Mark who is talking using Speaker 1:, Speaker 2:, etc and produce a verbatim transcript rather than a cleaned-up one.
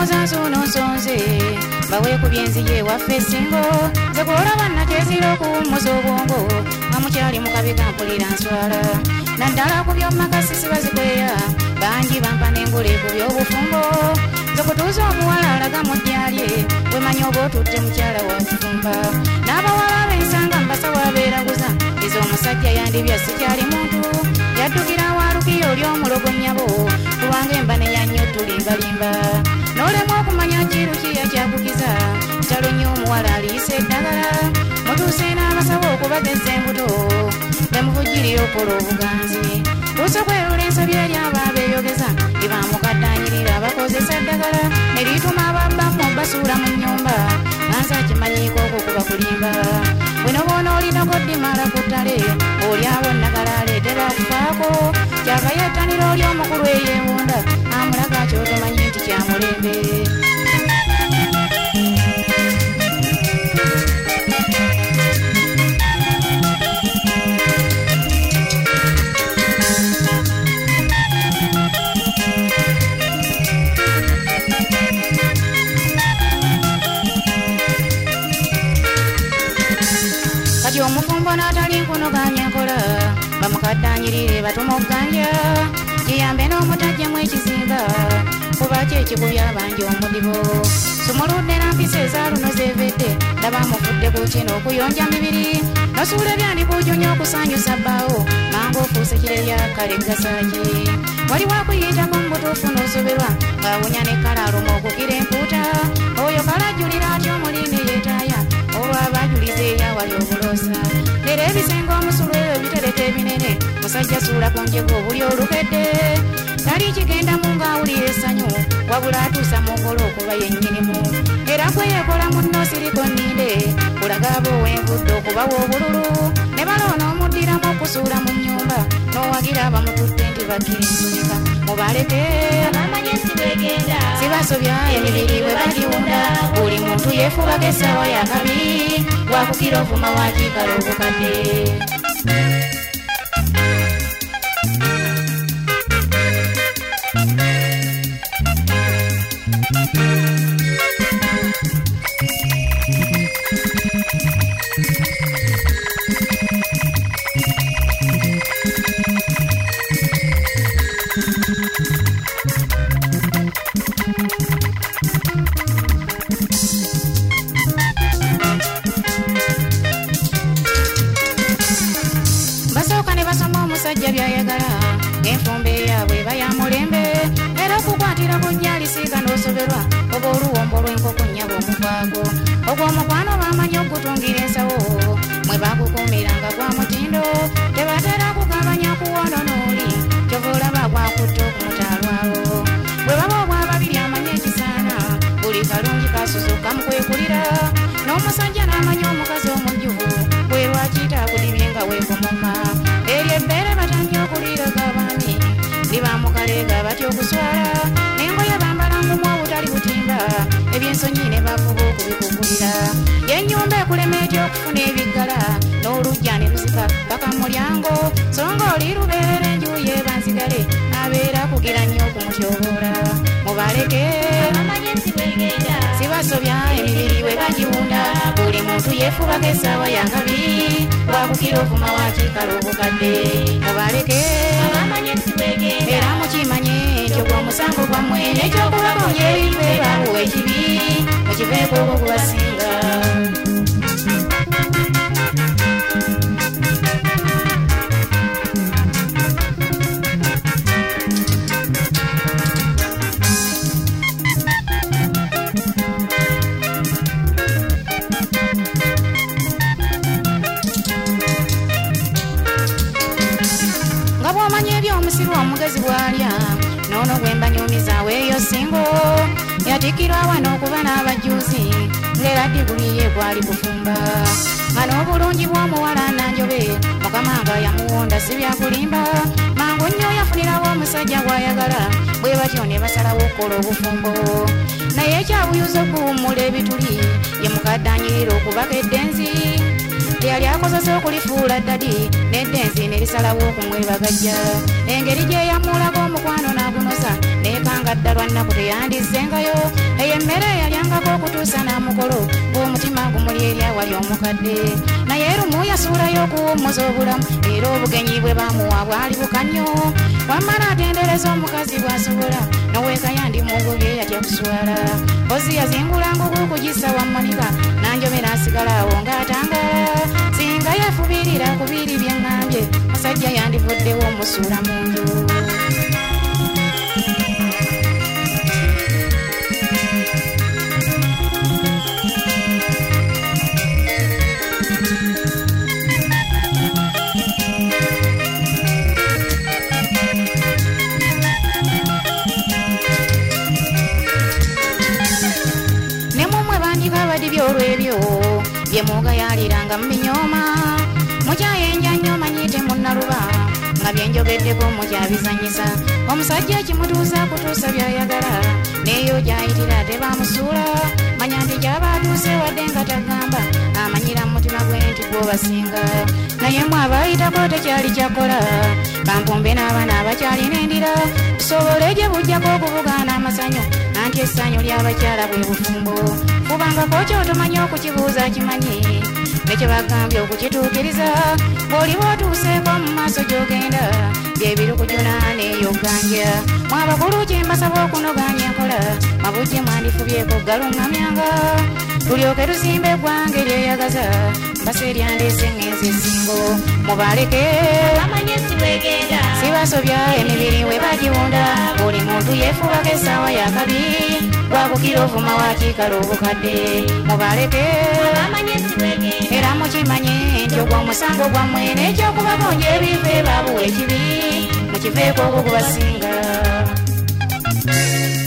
Speaker 1: muzazo nosonze bawe ku byenziye waffe singo ze kulaba nakezira okuwummuza obwongo nga mukyali mu kabi kampulira nswala naddala ku by'omumakasi sibazikweya bangi bampa n'engule ku by'obufumbo ze kutuuza omuwala alaga mu jjaalye wemanya oba otutte mukyala wa kifumba n'abawala b'ensanga mbasawo abeeraguza izo omusajja yandibya sikyali muntu yaddukira waalukiyo oli omulogo nnyabo kubanga emba ne yannyo tulimbalimba n'olema okumanya kirukiya kyakukiza kyalo nnyo omuwala aliisa eddagala mutuuse n'abasawo okubageza embuto bemuvugirira okola obuganzi tuuse kwerula ensobi eri abaabeeyogeza ibamukaddaanyirira abakozesa ddagala ne lituma ababbamu basuula mu nnyumba nanza akimanyiiko okukuba kulimba bwino boona olinako ddimala ku ttale oli awo nnagala aleetera okufaako kyava yettanira oli omukulu eyeewunda amulaga kyotomanyi nti kyamulembe kati omufumbo n'atali nkunoganya nkola bamukaddaanyirire batuma okuganja kiyambe n'omutajjemu ekizinga kuba kyekikubya abangi omudibo sumuludde nampisa ezaaluno zeevedde ndaba mufudde ku kino okuyonja mibiri nosuula ebyandikuujo okusaanyusa bbaawo mangu ofuuse kirerya kale gasaki wali wakuyitako mu butuufu n'osoberwa ng'awunya ne kalaaluma okukira empuuta oyo kalajjulira atya omuliine yeetaaya olwo abajulize eyawali obuloosa era ebisenga omusulu ebyo bitereka ebinene musajja suulako njego obuli olukedde tali kigendamu ng'awulira essanyu wabula atuusa mu ngolo okuba yennyinimu era kwe yeekola munno siriko nninde kulaga aba ow'envudde okubawa obululu ne baloona omuddiramu okusuula mu nnyumba n'owagira abamututte nti bakkirinsika mubaleke abamanyi si bwegenda sibasobya emibiri bwe bagiwunda buli muntu yeefubako essaawa yakabi wakukira ovuma wakiikala obukadde basooka ne basoma omusajja byayagala enfumba eyaabwe eba ya mulembe era okukwatira ku nnyalisiika n'osoberwa oba oluwombo lw'enkoko nnyabo omukwago ogw'omukwano bamanyi okutungira ensawo mwe bakukuumiranga gwa mutindo tebatera kugabanya kuwono n'oli kyova olaba gwakutta okumutaalwawo bwe baba obwababiri amanye ekisaana buli kalungi kasuzuka mu kwekulira n'omusajja n'amanya omukazi omujjuvu bwe lwakiyita akudibye nga weekomoma eryo ebbeere batandya okuliiraga abaami libamukaleega batya okuswala n'engoye bambala ngumu obutali butimba ebyensonyi ne bafuba okubikugulira y'ennyumba ekulema etya okufuna ebiggala n'olujja ne luzika paka mulyango so nga oli lubeerera enjuyi ebanzigale abeera kugira nnyo okumutyoboola mubaleke sibasobya emibiri we bagiwunda buli muntu yeefubako essaawa yakabi wakukira ovuma wakiikala obukadde mubaleke era mukimanye nti ogw'omusango gwammwe n'ekyokubakonya ebintu ebaawo ekibi mukiveeko okwo kubasinga omusirwa omugezi bwalya noono gwemba nyumiza weeyo singo yatikirwa wano okuba n'abajuuzi ng'era diguliye gwali kufumba nga n'obulungi bw'omuwala nanjobe mukama nga yamuwonda si byakulimba mangu nnyo yafunirawo omusajja gw'ayagala bwe batyo ne basalawo okukola obufumbo naye ekyabuyuza okuwummula ebituli ye mukaddaanyirira okubaka eddenzi lyali akozesa okulifuula ddadi n'eddenzi ne lisalawo okumwebagajja engeri gye yamuulako omukwano n'agunoza neekanga ddalwa nnaku teyandisengayo eyo emmere yalyangako okutuusa n'amukolo ng'omutima gumuli eri awali omukadde naye lumu yasuulayo okuwummuza obulamu era obugenyi bwe bamuwa bwali bukannyo wamala atendereza omukazi bw'asobola noweeka yandi mugobye yatya kuswala mpozi yazingulanga okukugisa wammonika nanjomera asigala awo ng'atangala singa yeefubirira ku biri bye ŋŋambye musajja yandivuddewo omusuula mu nju byolwebyo byemugayaliranga mu binyooma mukyayenja nnyo manyite munnaluba nga byenjogeddeko mukyabizanyisa omusajja ekimutuusa kutuusa byayagala neeyo gyayitira tebamusuula manya nti gyaba atuuse wadde nga tagamba amanyira mu mutima gwe nti gwobasinga naye mwe abayitako tekyali kyakola kampombe n'abaana abakyalina endira tusobole gye bujjako okubugaana amasanyu anti essanyu ly'abakyala bwe bufumbo fubangako kyotomanyi okukibuuza kimanyi nekye bagambye okukituukiriza bw'oliba otuuseeko mu maaso gy'ogenda byebirukujuna n'eyoganja mwabakulu kyembasaba okunoganya enkola mabujje mwandifubyeko galungamyanga tulyoke tuzimba eggwanga eryeyagaza mbasa eryandeese ŋŋenzi esingo mubaleke sibasobya emibiri we bagiwunda buli muntu yeefubako essaawa yakabi gwakukira ovuma wakiikala obukadde mubaleke era mukimanye nti ogwo omusango gwammwe n'ekyokubagonja ebive babuwa ekibi mukiveeko ogwo gubasinga